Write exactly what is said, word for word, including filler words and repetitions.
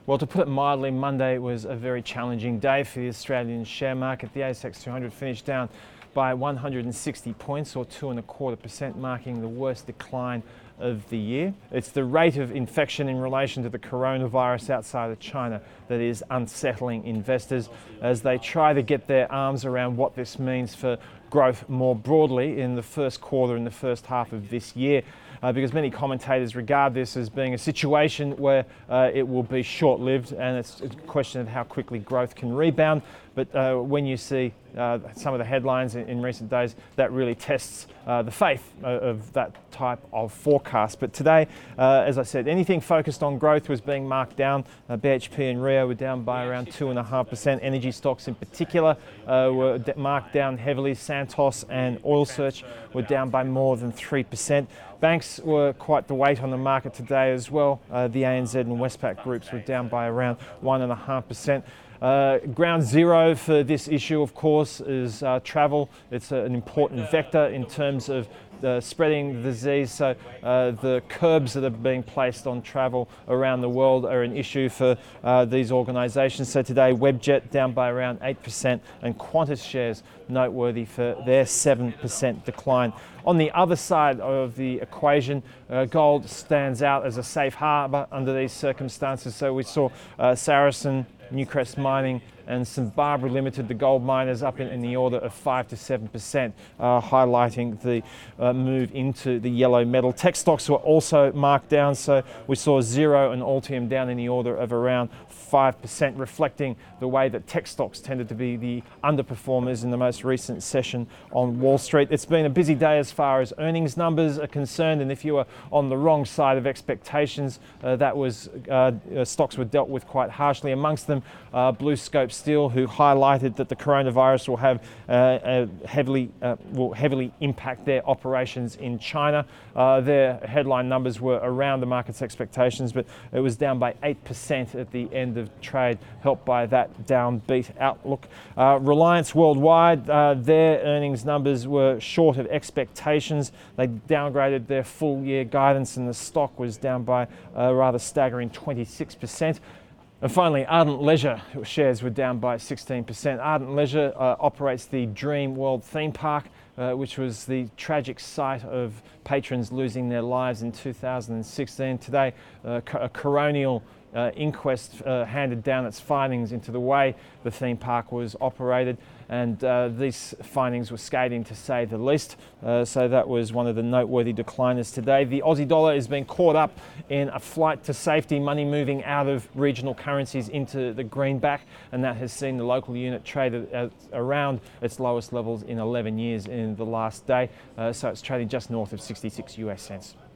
Well, to put it mildly, Monday was a very challenging day for the Australian share market. The A S X two hundred finished down by one hundred sixty points, or two and a quarter percent, marking the worst decline of the year. It's the rate of infection in relation to the coronavirus outside of China that is unsettling investors as they try to get their arms around what this means for growth more broadly in the first quarter and the first half of this year. Uh, because many commentators regard this as being a situation where uh, it will be short-lived, and it's a question of how quickly growth can rebound. But uh, when you see uh, some of the headlines in, in recent days, that really tests uh, the faith of, of that type of forecast. But today, uh, as I said, anything focused on growth was being marked down. Uh, B H P and Rio were down by around two and a half percent. Energy stocks in particular uh, were marked down heavily. Santos and Oil Search were down by more than three percent. Banks were quite the weight on the market today as well. Uh, the A N Z and Westpac groups were down by around one and a half percent. Uh, ground zero for this issue, of course, is uh, travel. It's a, an important vector in terms of uh, spreading the disease. So uh, the curbs that are being placed on travel around the world are an issue for uh, these organisations. So today, Webjet down by around eight percent, and Qantas shares noteworthy for their seven percent decline. On the other side of the equation, uh, gold stands out as a safe harbour under these circumstances. So we saw uh, Saracen, Newcrest Mining and St Barbara Limited, the gold miners, up in, in the order of five to seven percent, uh, highlighting the uh, move into the yellow metal. Tech stocks were also marked down, so we saw Xero and Altium down in the order of around five percent, reflecting the way that tech stocks tended to be the underperformers in the most recent session on Wall Street. It's been a busy day as far as earnings numbers are concerned, and if you were on the wrong side of expectations, uh, that was uh, uh, stocks were dealt with quite harshly. Amongst them, uh, BlueScope Steel, who highlighted that the coronavirus will have uh, a heavily uh, will heavily impact their operations in China. Uh, their headline numbers were around the market's expectations, but it was down by eight percent at the end of trade, helped by that downbeat outlook. Uh, Reliance Worldwide, uh, their earnings numbers were short of expectations. They downgraded their full year guidance, and the stock was down by a rather staggering twenty-six percent. And finally, Ardent Leisure shares were down by sixteen percent. Ardent Leisure uh, operates the Dream World theme park, uh, which was the tragic sight of patrons losing their lives in two thousand sixteen. Today, uh, a coronial Uh, inquest uh, handed down its findings into the way the theme park was operated, and uh, these findings were scathing to say the least. Uh, so that was one of the noteworthy decliners today. The Aussie dollar is being caught up in a flight to safety, money moving out of regional currencies into the greenback, and that has seen the local unit trade at around its lowest levels in eleven years in the last day. Uh, so it's trading just north of sixty-six U S cents.